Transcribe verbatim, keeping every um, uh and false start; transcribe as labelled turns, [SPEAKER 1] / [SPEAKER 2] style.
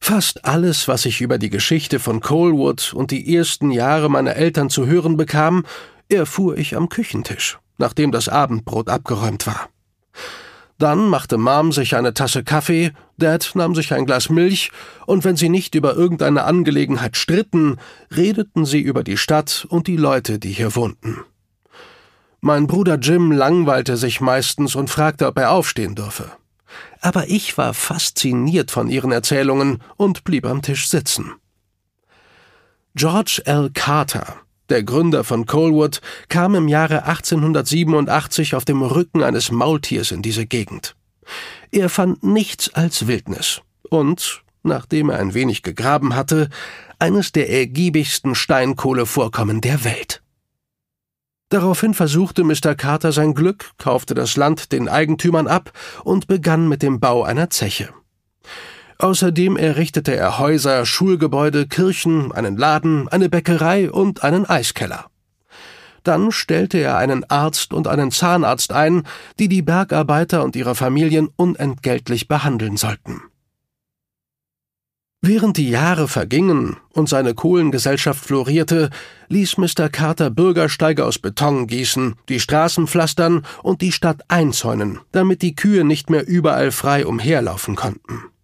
[SPEAKER 1] Fast alles, was ich über die Geschichte von Coalwood und die ersten Jahre meiner Eltern zu hören bekam, erfuhr ich am Küchentisch, nachdem das Abendbrot abgeräumt war. Dann machte Mom sich eine Tasse Kaffee, Dad nahm sich ein Glas Milch, und wenn sie nicht über irgendeine Angelegenheit stritten, redeten sie über die Stadt und die Leute, die hier wohnten. Mein Bruder Jim langweilte sich meistens und fragte, ob er aufstehen dürfe. Aber ich war fasziniert von ihren Erzählungen und blieb am Tisch sitzen. George L. Carter, der Gründer von Coalwood, kam im Jahre achtzehnhundertsiebenundachtzig auf dem Rücken eines Maultiers in diese Gegend. Er fand nichts als Wildnis und, nachdem er ein wenig gegraben hatte, eines der ergiebigsten Steinkohlevorkommen der Welt. Daraufhin versuchte Mister Carter sein Glück, kaufte das Land den Eigentümern ab und begann mit dem Bau einer Zeche. Außerdem errichtete er Häuser, Schulgebäude, Kirchen, einen Laden, eine Bäckerei und einen Eiskeller. Dann stellte er einen Arzt und einen Zahnarzt ein, die die Bergarbeiter und ihre Familien unentgeltlich behandeln sollten. Während die Jahre vergingen und seine Kohlengesellschaft florierte, ließ Mister Carter Bürgersteige aus Beton gießen, die Straßen pflastern und die Stadt einzäunen, damit die Kühe nicht mehr überall frei umherlaufen konnten.